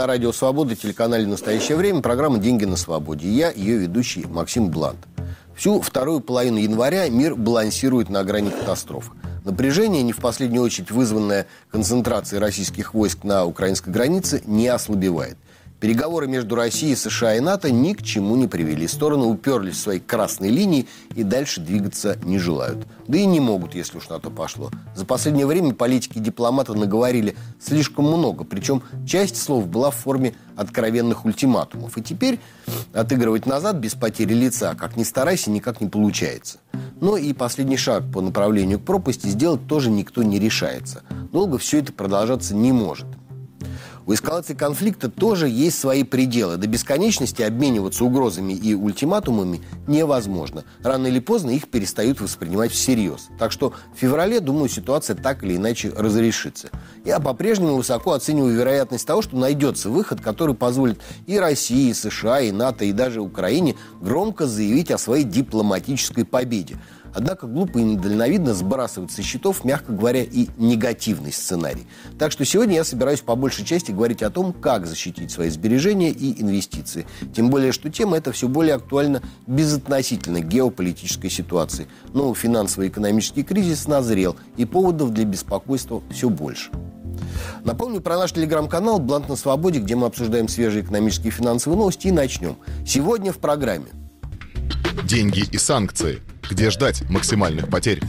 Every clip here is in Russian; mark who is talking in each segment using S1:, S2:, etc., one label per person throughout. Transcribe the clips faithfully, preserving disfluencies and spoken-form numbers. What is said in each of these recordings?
S1: на радио «Свобода», телеканале «Настоящее время», программа «Деньги на свободе». И я, ее ведущий Максим Блант. Всю вторую половину января мир балансирует на грани катастрофы. Напряжение, не в последнюю очередь вызванное концентрацией российских войск на украинской границе, не ослабевает. Переговоры между Россией, США и НАТО ни к чему не привели. Стороны уперлись в свои красные линии и дальше двигаться не желают. Да и не могут, если уж на то пошло. За последнее время политики и дипломаты наговорили слишком много. Причем часть слов была в форме откровенных ультиматумов. И теперь отыгрывать назад без потери лица, как ни старайся, никак не получается. Но и последний шаг по направлению к пропасти сделать тоже никто не решается. Долго все это продолжаться не может. У эскалации конфликта тоже есть свои пределы. До бесконечности обмениваться угрозами и ультиматумами невозможно. Рано или поздно их перестают воспринимать всерьез. Так что в феврале, думаю, ситуация так или иначе разрешится. Я по-прежнему высоко оцениваю вероятность того, что найдется выход, который позволит и России, и США, и НАТО, и даже Украине громко заявить о своей дипломатической победе. Однако глупо и недальновидно сбрасывать со счетов, мягко говоря, и негативный сценарий. Так что сегодня я собираюсь по большей части говорить о том, как защитить свои сбережения и инвестиции. Тем более, что тема эта все более актуальна безотносительно геополитической ситуации. Но финансово-экономический кризис назрел, и поводов для беспокойства все больше. Напомню про наш телеграм-канал «Блант на свободе», где мы обсуждаем свежие экономические и финансовые новости. И начнем. Сегодня в программе.
S2: Деньги и санкции. Где ждать максимальных потерь?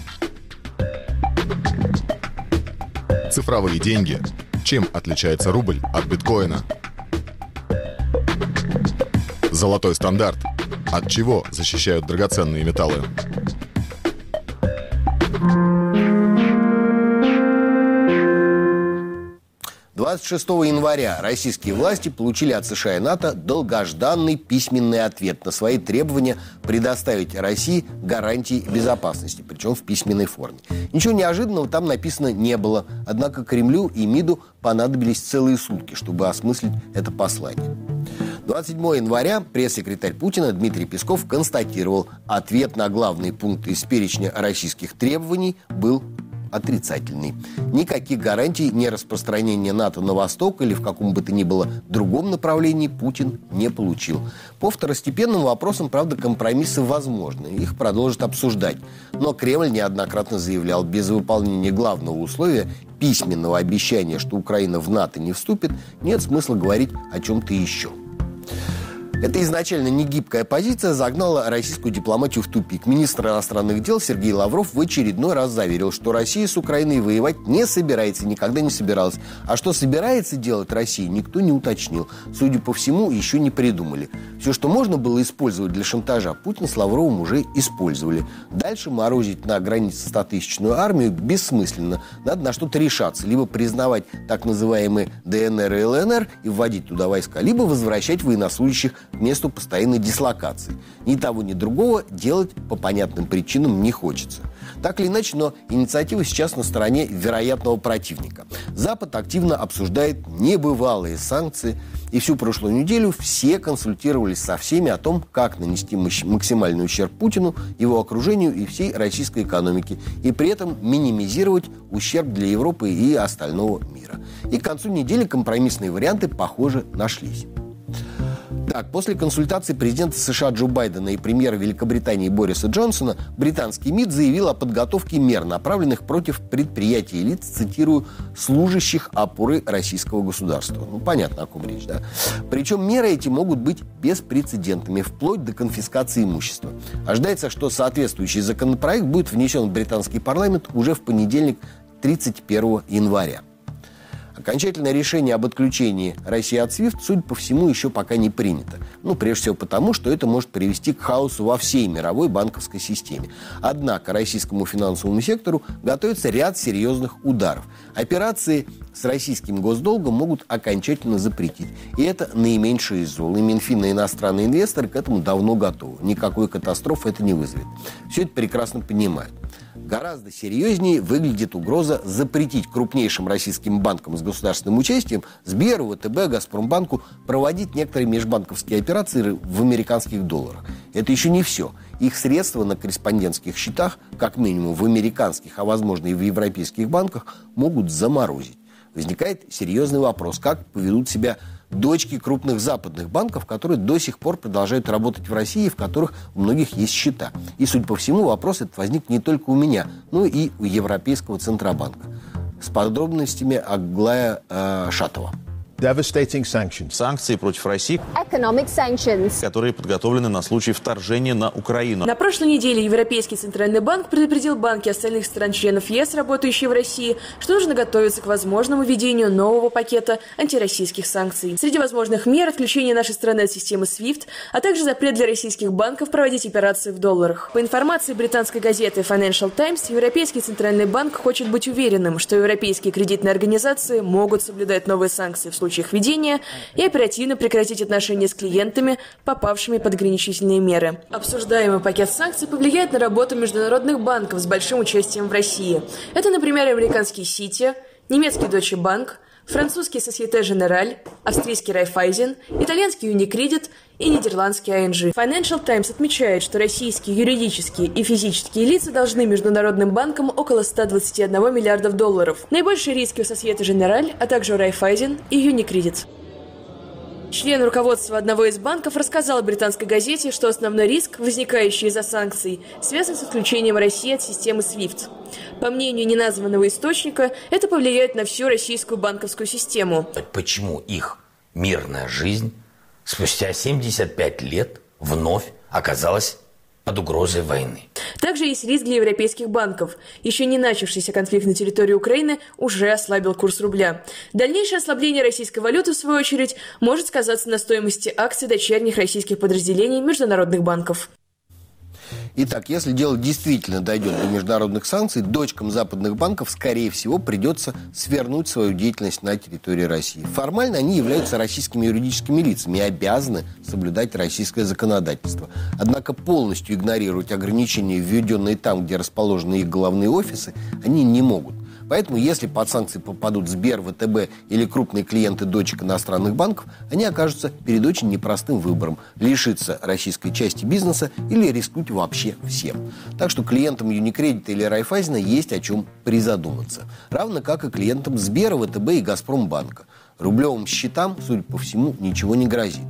S2: Цифровые деньги. Чем отличается рубль от биткоина? Золотой стандарт. От чего защищают драгоценные металлы?
S1: двадцать шестого января российские власти получили от США и НАТО долгожданный письменный ответ на свои требования предоставить России гарантии безопасности, причем в письменной форме. Ничего неожиданного там написано не было, однако Кремлю и МИДу понадобились целые сутки, чтобы осмыслить это послание. двадцать седьмого января пресс-секретарь Путина Дмитрий Песков констатировал, ответ на главные пункты из перечня российских требований был отрицательный. Никаких гарантий нераспространения НАТО на восток или в каком бы то ни было другом направлении Путин не получил. По второстепенным вопросам, правда, компромиссы возможны. Их продолжат обсуждать. Но Кремль неоднократно заявлял, без выполнения главного условия письменного обещания, что Украина в НАТО не вступит, нет смысла говорить о чем-то еще. Эта изначально негибкая позиция загнала российскую дипломатию в тупик. Министр иностранных дел Сергей Лавров в очередной раз заверил, что Россия с Украиной воевать не собирается, никогда не собиралась. А что собирается делать Россия, никто не уточнил. Судя по всему, еще не придумали. Все, что можно было использовать для шантажа, Путин с Лавровым уже использовали. Дальше морозить на границе стотысячную армию бессмысленно. Надо на что-то решаться. Либо признавать так называемые ДНР и ЛНР и вводить туда войска, либо возвращать военнослужащих к месту постоянной дислокации. Ни того, ни другого делать по понятным причинам не хочется. Так или иначе, но инициатива сейчас на стороне вероятного противника. Запад активно обсуждает небывалые санкции, и всю прошлую неделю все консультировались со всеми о том, как нанести максимальный ущерб Путину, его окружению и всей российской экономике, и при этом минимизировать ущерб для Европы и остального мира. И к концу недели компромиссные варианты, похоже, нашлись. Так, после консультации президента США Джо Байдена и премьера Великобритании Бориса Джонсона, британский МИД заявил о подготовке мер, направленных против предприятий и лиц, цитирую, служащих опоры российского государства. Ну, понятно, о ком речь, да? Причем меры эти могут быть беспрецедентными, вплоть до конфискации имущества. Ожидается, что соответствующий законопроект будет внесен в британский парламент уже в понедельник, тридцать первого января. Окончательное решение об отключении России от свифт, судя по всему, еще пока не принято. Ну, прежде всего потому, что это может привести к хаосу во всей мировой банковской системе. Однако российскому финансовому сектору готовится ряд серьезных ударов. Операции с российским госдолгом могут окончательно запретить. И это наименьшее из зол. И Минфин, и иностранные инвесторы к этому давно готовы. Никакой катастрофы это не вызовет. Все это прекрасно понимают. Гораздо серьезнее выглядит угроза запретить крупнейшим российским банкам с государственным участием, Сберу, ВТБ, Газпромбанку, проводить некоторые межбанковские операции в американских долларах. Это еще не все. Их средства на корреспондентских счетах, как минимум в американских, а возможно и в европейских банках, могут заморозить. Возникает серьезный вопрос, как поведут себя дочки крупных западных банков, которые до сих пор продолжают работать в России, в которых у многих есть счета. И, судя по всему, вопрос этот возник не только у меня, но и у Европейского Центробанка. С подробностями Аглая э, Шатова.
S3: Devastating sanctions.
S4: Санкции против России,
S5: Economic sanctions.
S4: которые подготовлены на случай вторжения на Украину.
S6: На прошлой неделе Европейский Центральный банк предупредил банки остальных стран-членов ЕС, работающие в России, что нужно готовиться к возможному введению нового пакета антироссийских санкций. Среди возможных мер отключение нашей страны от системы свифт, а также запрет для российских банков проводить операции в долларах. По информации британской газеты Financial Times, Европейский Центральный банк хочет быть уверенным, что европейские кредитные организации могут соблюдать новые санкции в случае их введения и оперативно прекратить отношения с клиентами, попавшими под ограничительные меры. Обсуждаемый пакет санкций повлияет на работу международных банков с большим участием в России. Это, например, американский Citi, немецкий Deutsche Bank, французский Société Générale, австрийский Raiffeisen, итальянский Unicredit и нидерландский ай эн джи. Financial Times отмечает, что российские юридические и физические лица должны международным банкам около ста двадцати одного миллиардов долларов. Наибольшие риски у Société Générale, а также у Raiffeisen и Unicredit. Член руководства одного из банков рассказал британской газете, что основной риск, возникающий из-за санкций, связан с отключением России от системы свифт. По мнению неназванного источника, это повлияет на всю российскую банковскую систему.
S7: Почему их мирная жизнь спустя семьдесят пять лет вновь оказалась под угрозой войны?
S6: Также есть риск для европейских банков. Еще не начавшийся конфликт на территории Украины уже ослабил курс рубля. Дальнейшее ослабление российской валюты, в свою очередь, может сказаться на стоимости акций дочерних российских подразделений международных банков.
S1: Итак, если дело действительно дойдет до международных санкций, дочкам западных банков, скорее всего, придется свернуть свою деятельность на территории России. Формально они являются российскими юридическими лицами и обязаны соблюдать российское законодательство. Однако полностью игнорировать ограничения, введенные там, где расположены их головные офисы, они не могут. Поэтому, если под санкции попадут Сбер, вэ тэ бэ или крупные клиенты дочек иностранных банков, они окажутся перед очень непростым выбором – лишиться российской части бизнеса или рискнуть вообще всем. Так что клиентам Unicredit или Райфайзена есть о чем призадуматься. Равно как и клиентам Сбера, вэ тэ бэ и Газпромбанка. Рублевым счетам, судя по всему, ничего не грозит.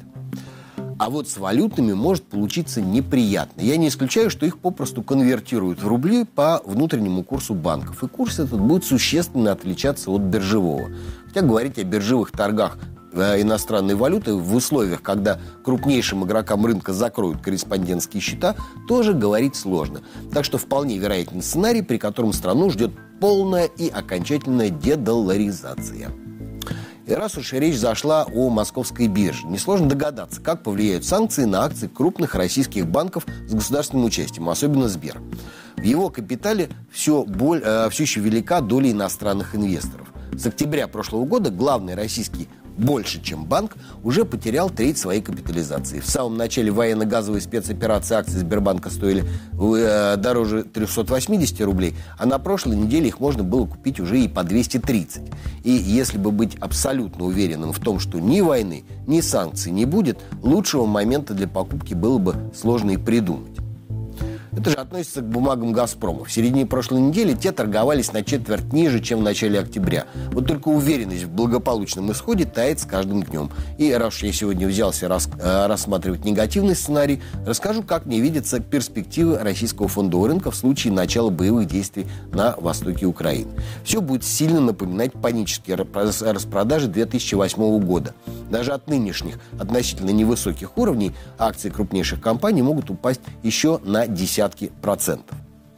S1: А вот с валютами может получиться неприятно. Я не исключаю, что их попросту конвертируют в рубли по внутреннему курсу банков. И курс этот будет существенно отличаться от биржевого. Хотя говорить о биржевых торгах иностранной валюты в условиях, когда крупнейшим игрокам рынка закроют корреспондентские счета, тоже говорить сложно. Так что вполне вероятен сценарий, при котором страну ждет полная и окончательная дедолларизация. И раз уж речь зашла о московской бирже, несложно догадаться, как повлияют санкции на акции крупных российских банков с государственным участием, особенно Сбер. В его капитале все, боль, э, все еще велика доля иностранных инвесторов. С октября прошлого года главный российский больше, чем банк, уже потерял треть своей капитализации. В самом начале военно-газовой спецоперации акции Сбербанка стоили э, дороже трехсот восьмидесяти рублей, а на прошлой неделе их можно было купить уже и по двести тридцать. И если бы быть абсолютно уверенным в том, что ни войны, ни санкций не будет, лучшего момента для покупки было бы сложно и придумать. Это же относится к бумагам «Газпрома». В середине прошлой недели те торговались на четверть ниже, чем в начале октября. Вот только уверенность в благополучном исходе тает с каждым днем. И раз уж я сегодня взялся рас, э, рассматривать негативный сценарий, расскажу, как мне видятся перспективы российского фондового рынка в случае начала боевых действий на востоке Украины. Все будет сильно напоминать панические распродажи две тысячи восьмого года. Даже от нынешних относительно невысоких уровней акции крупнейших компаний могут упасть еще на десятки процентов.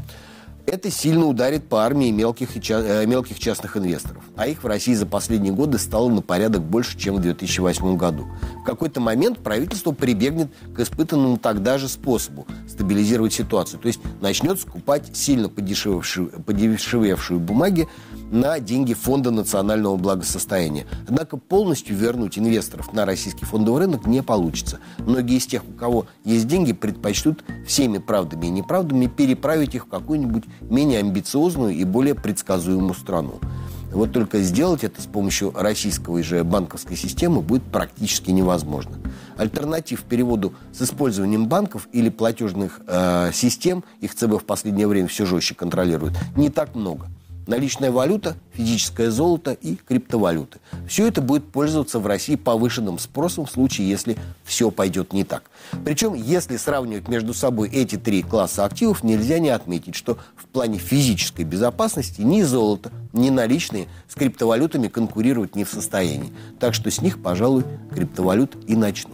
S1: Это сильно ударит по армии мелких, и ча- мелких частных инвесторов. А их в России за последние годы стало на порядок больше, чем в две тысячи восьмом году. В какой-то момент правительство прибегнет к испытанному тогда же способу стабилизировать ситуацию. То есть начнет скупать сильно подешевевшие, подешевевшие бумаги на деньги Фонда национального благосостояния. Однако полностью вернуть инвесторов на российский фондовый рынок не получится. Многие из тех, у кого есть деньги, предпочтут всеми правдами и неправдами переправить их в какую-нибудь менее амбициозную и более предсказуемую страну. Вот только сделать это с помощью российской же банковской системы будет практически невозможно. Альтернатив переводу с использованием банков или платежных э, систем, их ЦБ в последнее время все жестче контролирует, не так много. Наличная валюта, физическое золото и криптовалюты. Все это будет пользоваться в России повышенным спросом в случае, если все пойдет не так. Причем, если сравнивать между собой эти три класса активов, нельзя не отметить, что в плане физической безопасности ни золото, ни наличные с криптовалютами конкурировать не в состоянии. Так что с них, пожалуй, криптовалют и начну.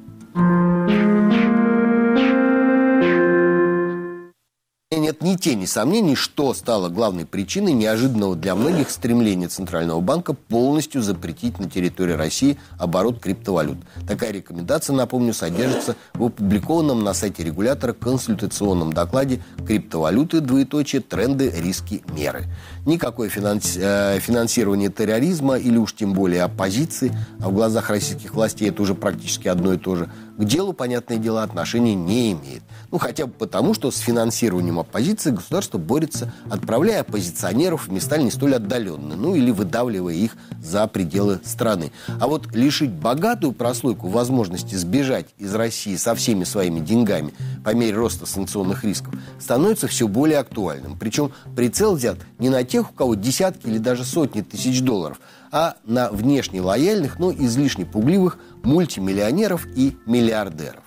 S1: Нет ни тени сомнений, что стало главной причиной неожиданного для многих стремления Центрального банка полностью запретить на территории России оборот криптовалют. Такая рекомендация, напомню, содержится в опубликованном на сайте регулятора консультационном докладе «Криптовалюты, двоеточие, тренды, риски, меры». Никакое финанси... финансирование терроризма или уж тем более оппозиции, а в глазах российских властей это уже практически одно и то же, к делу, понятное дело, отношения не имеет. Ну, хотя бы потому, что с финансированием оппозиции государство борется, отправляя оппозиционеров в места не столь отдаленные, ну или выдавливая их за пределы страны. А вот лишить богатую прослойку возможности сбежать из России со всеми своими деньгами по мере роста санкционных рисков становится все более актуальным. Причем прицел взят не на тех, у кого десятки или даже сотни тысяч долларов, а на внешне лояльных, но излишне пугливых мультимиллионеров и миллиардеров.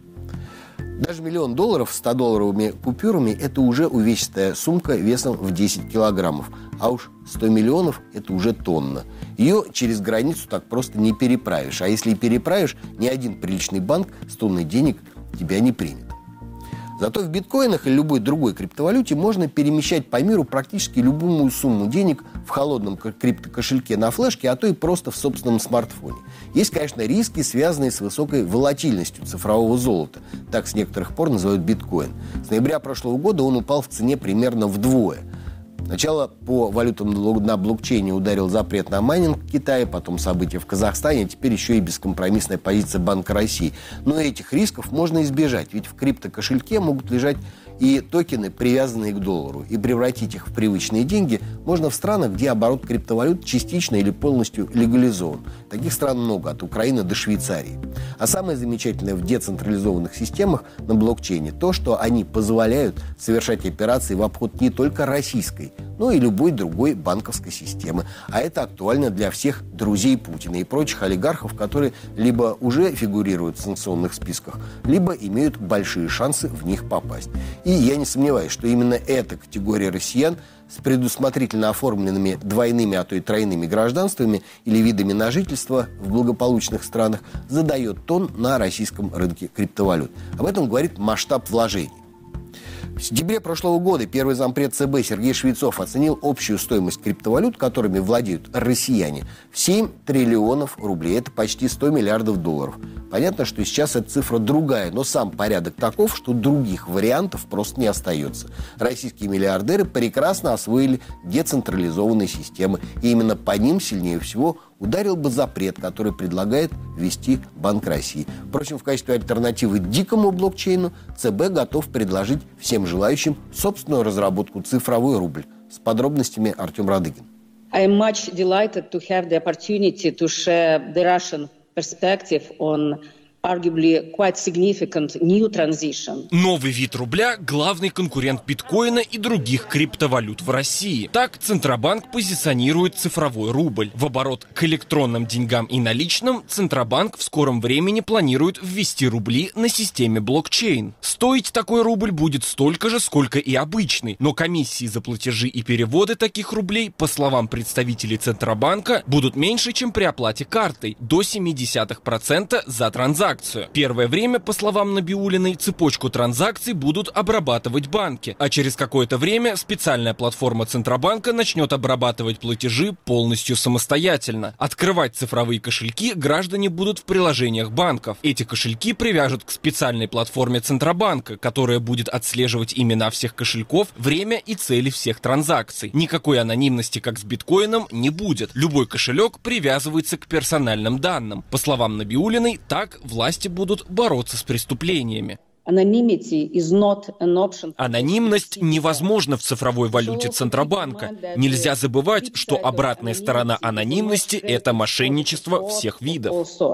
S1: Даже миллион долларов ста-долларовыми купюрами – это уже увесистая сумка весом в десять килограммов. А уж сто миллионов – это уже тонна. Ее через границу так просто не переправишь. А если и переправишь, ни один приличный банк с тонной денег тебя не примет. Зато в биткоинах или любой другой криптовалюте можно перемещать по миру практически любую сумму денег в холодном криптокошельке на флешке, а то и просто в собственном смартфоне. Есть, конечно, риски, связанные с высокой волатильностью цифрового золота. Так с некоторых пор называют биткоин. С ноября прошлого года он упал в цене примерно вдвое. Сначала по валютам на блокчейне ударил запрет на майнинг в Китае, потом события в Казахстане, а теперь еще и бескомпромиссная позиция Банка России. Но этих рисков можно избежать, ведь в криптокошельке могут лежать и токены, привязанные к доллару. И превратить их в привычные деньги можно в странах, где оборот криптовалют частично или полностью легализован. Таких стран много, от Украины до Швейцарии. А самое замечательное в децентрализованных системах на блокчейне то, что они позволяют совершать операции в обход не только российской, но и любой другой банковской системы. А это актуально для всех друзей Путина и прочих олигархов, которые либо уже фигурируют в санкционных списках, либо имеют большие шансы в них попасть. И я не сомневаюсь, что именно эта категория россиян с предусмотрительно оформленными двойными, а то и тройными гражданствами или видами на жительство в благополучных странах задает тон на российском рынке криптовалют. Об этом говорит масштаб вложений. В сентябре прошлого года первый зампред ЦБ Сергей Швецов оценил общую стоимость криптовалют, которыми владеют россияне, в семь триллионов рублей. Это почти сто миллиардов долларов. Понятно, что сейчас эта цифра другая, но сам порядок таков, что других вариантов просто не остается. Российские миллиардеры прекрасно освоили децентрализованные системы, и именно по ним сильнее всего ударил бы запрет, который предлагает ввести Банк России. Впрочем, в качестве альтернативы дикому блокчейну ЦБ готов предложить всем желающим собственную разработку «Цифровой рубль». С подробностями Артем Радыгин.
S5: I am much delighted to have the opportunity to share the Russian perspective on arguably quite significant new transition.
S8: Новый вид рубля – главный конкурент биткоина и других криптовалют в России. Так Центробанк позиционирует цифровой рубль. В оборот к электронным деньгам и наличным Центробанк в скором времени планирует ввести рубли на системе блокчейн. Стоить такой рубль будет столько же, сколько и обычный, но комиссии за платежи и переводы таких рублей, по словам представителей Центробанка, будут меньше, чем при оплате картой – до семь десятых процента за транзакцию. Первое время, по словам Набиуллиной, цепочку транзакций будут обрабатывать банки, а через какое-то время специальная платформа Центробанка начнет обрабатывать платежи полностью самостоятельно. Открывать цифровые кошельки граждане будут в приложениях банков. Эти кошельки привяжут к специальной платформе Центробанка, которая будет отслеживать имена всех кошельков, время и цели всех транзакций. Никакой анонимности, как с биткоином, не будет. Любой кошелек привязывается к персональным данным. По словам Набиуллиной, так власти власти будут бороться с преступлениями. Анонимность невозможна в цифровой валюте Центробанка. Нельзя забывать, что обратная сторона анонимности – это мошенничество всех видов.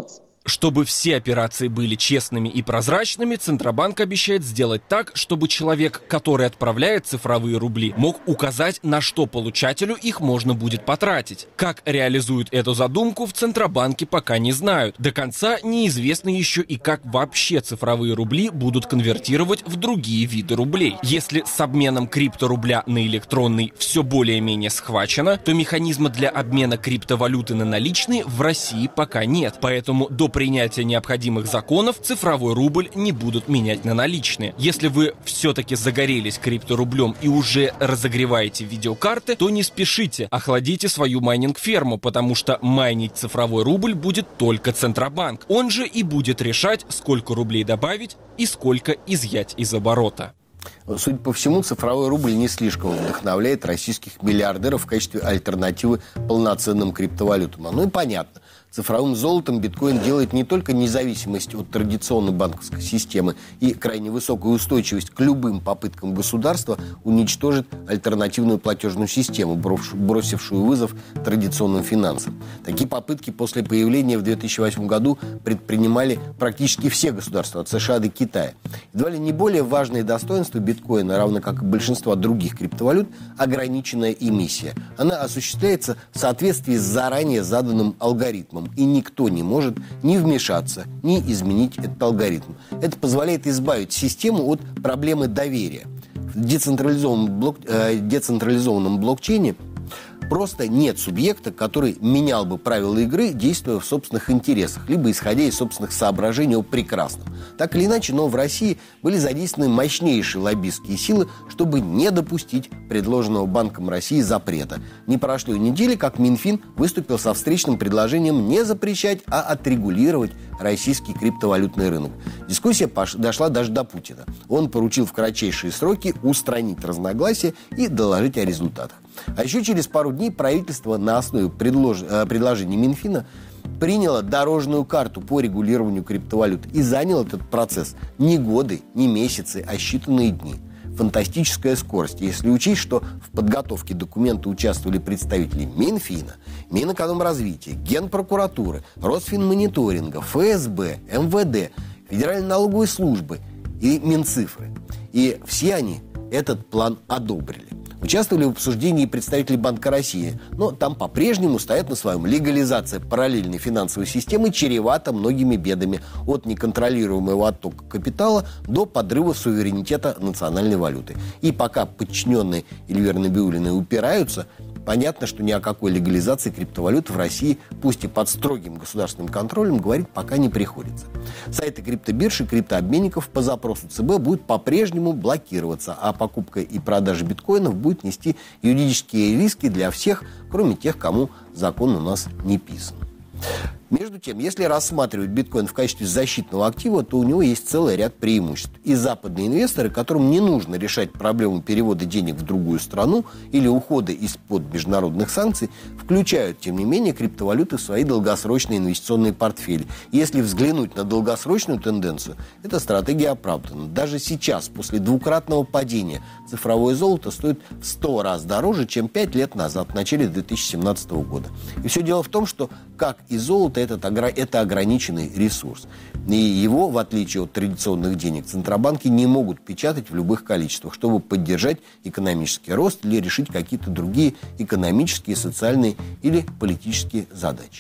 S8: Чтобы все операции были честными и прозрачными, Центробанк обещает сделать так, чтобы человек, который отправляет цифровые рубли, мог указать, на что получателю их можно будет потратить. Как реализуют эту задумку, в Центробанке пока не знают. До конца неизвестно еще и как вообще цифровые рубли будут конвертировать в другие виды рублей. Если с обменом крипторубля на электронный все более-менее схвачено, то механизма для обмена криптовалюты на наличные в России пока нет. Поэтому до принятия необходимых законов цифровой рубль не будут менять на наличные. Если вы все-таки загорелись крипторублем и уже разогреваете видеокарты, то не спешите, охладите свою майнинг-ферму, потому что майнить цифровой рубль будет только Центробанк. Он же и будет решать, сколько рублей добавить и сколько изъять из оборота.
S1: Судя по всему, цифровой рубль не слишком вдохновляет российских миллиардеров в качестве альтернативы полноценным криптовалютам. Ну и понятно. Цифровым золотом биткоин делает не только независимость от традиционной банковской системы и крайне высокую устойчивость к любым попыткам государства уничтожить альтернативную платежную систему, бросившую вызов традиционным финансам. Такие попытки после появления в две тысячи восьмом году предпринимали практически все государства, от США до Китая. Едва ли не более важное достоинство биткоина, равно как и большинства других криптовалют, ограниченная эмиссия. Она осуществляется в соответствии с заранее заданным алгоритмом, и никто не может ни вмешаться, ни изменить этот алгоритм. Это позволяет избавить систему от проблемы доверия. В децентрализованном, блок, э, децентрализованном блокчейне просто нет субъекта, который менял бы правила игры, действуя в собственных интересах, либо исходя из собственных соображений о прекрасном. Так или иначе, но в России были задействованы мощнейшие лоббистские силы, чтобы не допустить предложенного Банком России запрета. Не прошло и недели, как Минфин выступил со встречным предложением не запрещать, а отрегулировать российский криптовалютный рынок. Дискуссия пош... дошла даже до Путина. Он поручил в кратчайшие сроки устранить разногласия и доложить о результатах. А еще через пару дней правительство на основе предлож... предложений Минфина приняло дорожную карту по регулированию криптовалют и занял этот процесс не годы, не месяцы, а считанные дни. Фантастическая скорость, если учесть, что в подготовке документа участвовали представители Минфина, Минэкономразвития, Генпрокуратуры, Росфинмониторинга, эф эс бэ, эм вэ дэ, Федеральной налоговой службы и Минцифры. И все они этот план одобрили. Участвовали в обсуждении представители Банка России, но там по-прежнему стоят на своем. Легализация параллельной финансовой системы чревата многими бедами, от неконтролируемого оттока капитала до подрыва суверенитета национальной валюты. И пока подчиненные Эльвиры Набиуллиной упираются, понятно, что ни о какой легализации криптовалют в России, пусть и под строгим государственным контролем, говорить пока не приходится. Сайты криптобирж и криптообменников по запросу цэ бэ будут по-прежнему блокироваться, а покупка и продажа биткоинов будет нести юридические риски для всех, кроме тех, кому закон у нас не писан. Между тем, если рассматривать биткоин в качестве защитного актива, то у него есть целый ряд преимуществ. И западные инвесторы, которым не нужно решать проблему перевода денег в другую страну или ухода из-под международных санкций, включают, тем не менее, криптовалюты в свои долгосрочные инвестиционные портфели. И если взглянуть на долгосрочную тенденцию, эта стратегия оправдана. Даже сейчас, после двукратного падения, цифровое золото стоит в сто раз дороже, чем пять лет назад, в начале две тысячи семнадцатого года. И все дело в том, что, как и золото, этот, это ограниченный ресурс. И его, в отличие от традиционных денег, центробанки не могут печатать в любых количествах, чтобы поддержать экономический рост или решить какие-то другие экономические, социальные или политические задачи.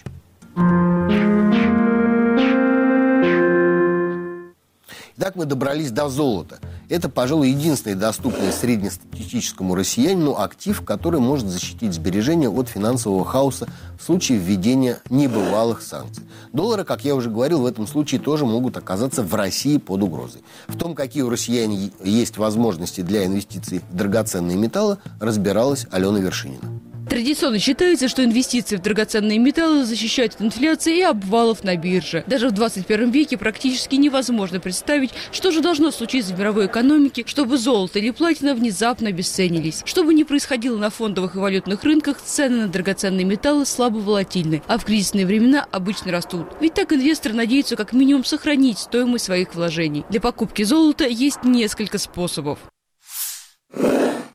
S1: Итак, мы добрались до золота. Это, пожалуй, единственный доступный среднестатистическому россиянину актив, который может защитить сбережения от финансового хаоса в случае введения небывалых санкций. Доллары, как я уже говорил, в этом случае тоже могут оказаться в России под угрозой. В том, какие у россиян есть возможности для инвестиций в драгоценные металлы, разбиралась Алена Вершинина.
S9: Традиционно считается, что инвестиции в драгоценные металлы защищают от инфляции и обвалов на бирже. Даже в двадцать первом веке практически невозможно представить, что же должно случиться в мировой экономике, чтобы золото или платина внезапно обесценились. Что бы ни происходило на фондовых и валютных рынках, цены на драгоценные металлы слабо волатильны, а в кризисные времена обычно растут. Ведь так инвесторы надеются как минимум сохранить стоимость своих вложений. Для покупки золота есть несколько способов.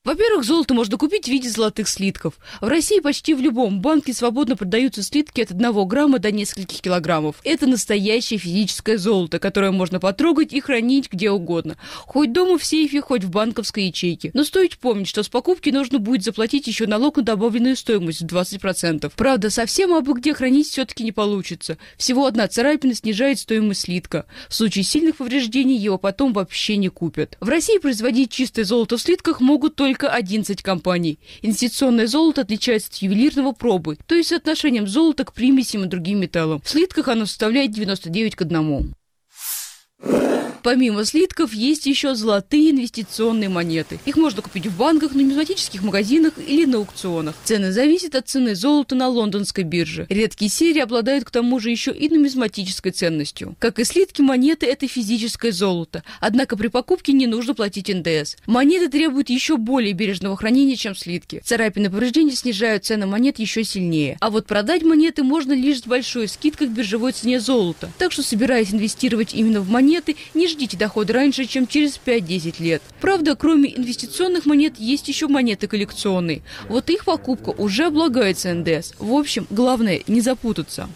S9: Во-первых, золото можно купить в виде золотых слитков. В России почти в любом банке свободно продаются слитки от одного грамма до нескольких килограммов. Это настоящее физическое золото, которое можно потрогать и хранить где угодно. Хоть дома в сейфе, хоть в банковской ячейке. Но стоит помнить, что с покупки нужно будет заплатить еще налог на добавленную стоимость в двадцать процентов. Правда, совсем абы где хранить все-таки не получится. Всего одна царапина снижает стоимость слитка. В случае сильных повреждений его потом вообще не купят. В России производить чистое золото в слитках могут только только одиннадцать компаний. Инвестиционное золото отличается от ювелирного пробы, то есть соотношением золота к примесям и другим металлам. В слитках оно составляет девяносто девять к одному. Помимо слитков, есть еще золотые инвестиционные монеты. Их можно купить в банках, нумизматических магазинах или на аукционах. Цены зависят от цены золота на лондонской бирже. Редкие серии обладают к тому же еще и нумизматической ценностью. Как и слитки, монеты – это физическое золото. Однако при покупке не нужно платить эн дэ эс. Монеты требуют еще более бережного хранения, чем слитки. Царапины и повреждения снижают цену монет еще сильнее. А вот продать монеты можно лишь с большой скидкой к биржевой цене золота. Так что, собираясь инвестировать именно в монеты, не ждите дохода раньше, чем через пять-десять лет. Правда, кроме инвестиционных монет, есть еще монеты коллекционные. Вот их покупка уже облагается эн дэ эс. В общем, главное не запутаться.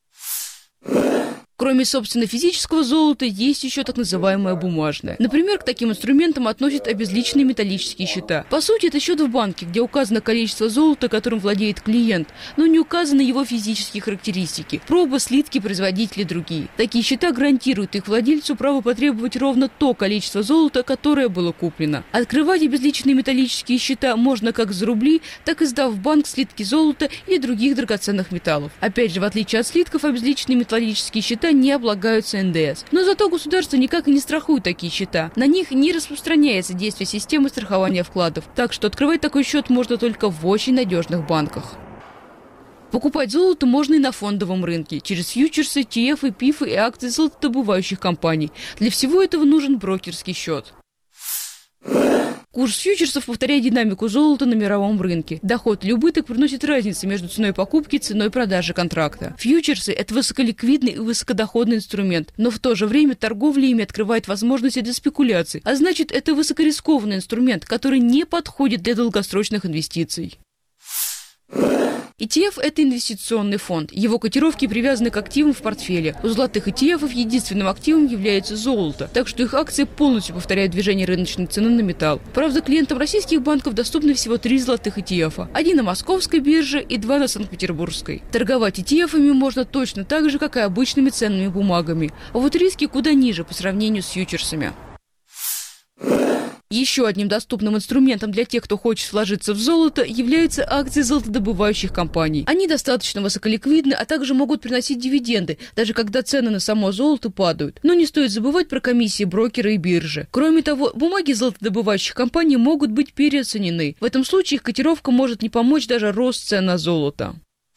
S9: Кроме, собственно, физического золота, есть еще так называемое бумажное. Например, к таким инструментам относят обезличенные металлические счета. По сути, это счет в банке, где указано количество золота, которым владеет клиент, но не указаны его физические характеристики, пробы, слитки, производители и другие. Такие счета гарантируют их владельцу право потребовать ровно то количество золота, которое было куплено. Открывать обезличенные металлические счета можно как за рубли, так и сдав в банк слитки золота или других драгоценных металлов. Опять же, в отличие от слитков, обезличенные металлические счета не облагаются эн дэ эс. Но зато государство никак и не страхует такие счета. На них не распространяется действие системы страхования вкладов. Так что открывать такой счет можно только в очень надежных банках. Покупать золото можно и на фондовом рынке, через фьючерсы, ти эф, пифы и акции золотодобывающих компаний. Для всего этого нужен брокерский счет. Курс фьючерсов повторяет динамику золота на мировом рынке. Доход или убыток приносит разница между ценой покупки и ценой продажи контракта. Фьючерсы – это высоколиквидный и высокодоходный инструмент, но в то же время торговля ими открывает возможности для спекуляций, а значит, это высокорискованный инструмент, который не подходит для долгосрочных инвестиций. и ти эф – это инвестиционный фонд. Его котировки привязаны к активам в портфеле. У золотых и ти эф единственным активом является золото, так что их акции полностью повторяют движение рыночной цены на металл. Правда, клиентам российских банков доступны всего три золотых и ти эф. Один на московской бирже и два на Санкт-Петербургской. Торговать и ти эф-ами можно точно так же, как и обычными ценными бумагами. А вот риски куда ниже по сравнению с фьючерсами. Еще одним доступным инструментом для тех, кто хочет вложиться в золото, являются акции золотодобывающих компаний. Они достаточно высоколиквидны, а также могут приносить дивиденды, даже когда цены на само золото падают. Но не стоит забывать про комиссии брокера и биржи. Кроме того, бумаги золотодобывающих компаний могут быть переоценены. В этом случае их котировка может не помочь даже рост цен на золото.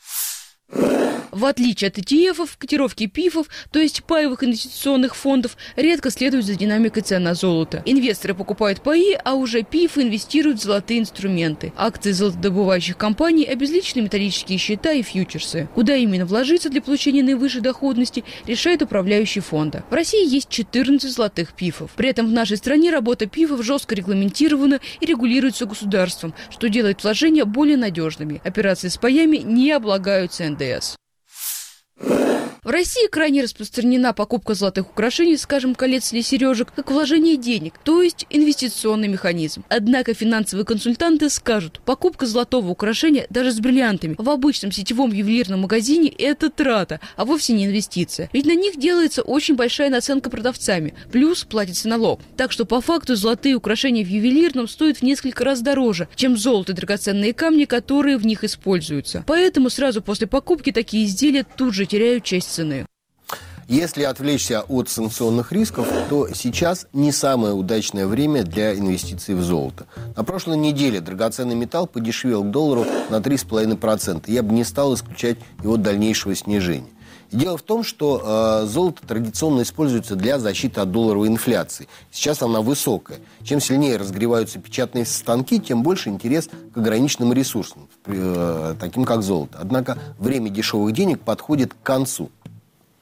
S9: В отличие от и ти эф, котировки пифов, то есть паевых инвестиционных фондов, редко следуют за динамикой цен на золото. Инвесторы покупают паи, а уже пифы инвестируют в золотые инструменты. Акции золотодобывающих компаний, обезличенные металлические счета и фьючерсы. Куда именно вложиться для получения наивысшей доходности, решает управляющий фонда. В России есть четырнадцать золотых пифов. При этом в нашей стране работа пифов жестко регламентирована и регулируется государством, что делает вложения более надежными. Операции с паями не облагаются эн дэ эс. В России крайне распространена покупка золотых украшений, скажем, колец или сережек, как вложение денег, то есть инвестиционный механизм. Однако финансовые консультанты скажут, покупка золотого украшения, даже с бриллиантами, в обычном сетевом ювелирном магазине – это трата, а вовсе не инвестиция. Ведь на них делается очень большая наценка продавцами, плюс платится налог. Так что по факту золотые украшения в ювелирном стоят в несколько раз дороже, чем золото и драгоценные камни, которые в них используются. Поэтому сразу после покупки такие изделия тут же теряют часть цены.
S1: Если отвлечься от санкционных рисков, то сейчас не самое удачное время для инвестиций в золото. На прошлой неделе драгоценный металл подешевел к доллару на три с половиной процента. Я бы не стал исключать его дальнейшего снижения. И дело в том, что э, золото традиционно используется для защиты от долларовой инфляции. Сейчас она высокая. Чем сильнее разгреваются печатные станки, тем больше интерес к ограниченным ресурсам, э, таким как золото. Однако время дешевых денег подходит к концу.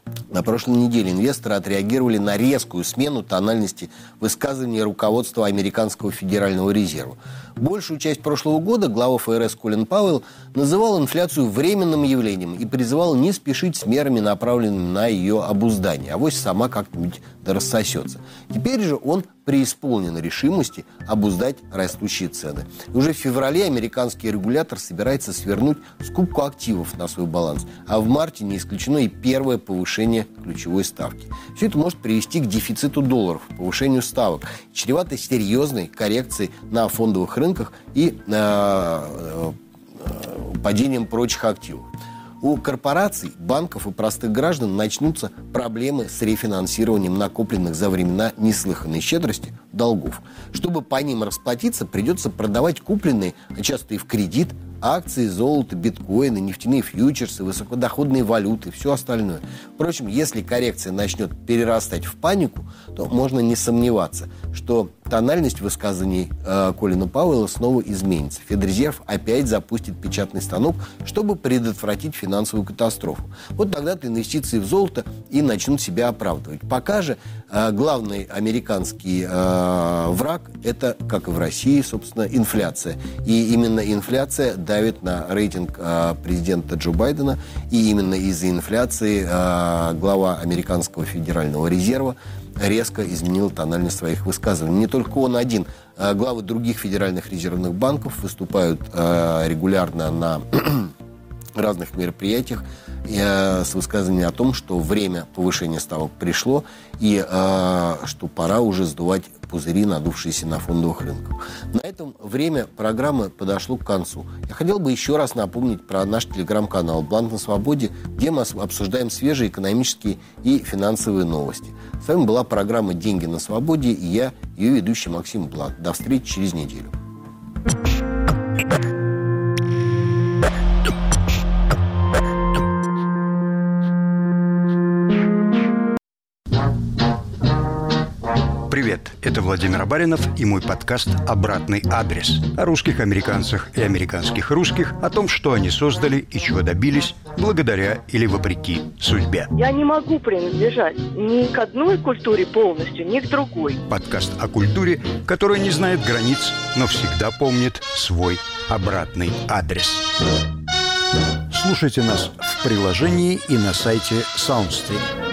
S1: На прошлой неделе инвесторы отреагировали на резкую смену тональности высказывания руководства Американского Федерального резерва. Большую часть прошлого года глава ФРС Колин Пауэлл называл инфляцию временным явлением и призывал не спешить с мерами, направленными на ее обуздание. Авось сама как-нибудь да рассосется. Теперь же он преисполнен решимости обуздать растущие цены. И уже в феврале американский регулятор собирается свернуть скупку активов на свой баланс, а в марте не исключено и первое повышение ключевой ставки. Все это может привести к дефициту долларов, повышению ставок, чревато серьезной коррекцией на фондовых рынках и э, э, падением прочих активов. У корпораций, банков и простых граждан начнутся проблемы с рефинансированием накопленных за времена неслыханной щедрости долгов. Чтобы по ним расплатиться, придется продавать купленные, а часто и в кредит, акции, золото, биткоины, нефтяные фьючерсы, высокодоходные валюты, все остальное. Впрочем, если коррекция начнет перерастать в панику, то можно не сомневаться, что тональность высказаний э, Колина Пауэлла снова изменится. Федрезерв опять запустит печатный станок, чтобы предотвратить финансовую катастрофу. Вот тогда-то инвестиции в золото и начнут себя оправдывать. Пока же э, главный американский э, враг – это, как и в России, собственно, инфляция. И именно инфляция давит на рейтинг э, президента Джо Байдена, и именно из-за инфляции э, глава Американского Федерального резерва резко изменил тональность своих высказываний. Не только он один. Э, главы других федеральных резервных банков выступают э, регулярно на разных мероприятиях э, с высказыванием о том, что время повышения ставок пришло и э, что пора уже сдувать пузыри, надувшиеся на фондовых рынках. На этом время программы подошло к концу. Я хотел бы еще раз напомнить про наш телеграм-канал «Бланк на свободе», где мы обсуждаем свежие экономические и финансовые новости. С вами была программа «Деньги на свободе» и я, ее ведущий Максим Бланк. До встречи через неделю.
S10: Привет, это Владимир Абаринов и мой подкаст «Обратный адрес» о русских американцах и американских русских, о том, что они создали и чего добились благодаря или вопреки судьбе.
S11: Я не могу принадлежать ни к одной культуре полностью, ни к другой.
S10: Подкаст о культуре, которая не знает границ, но всегда помнит свой обратный адрес. Слушайте нас в приложении и на сайте SoundStream.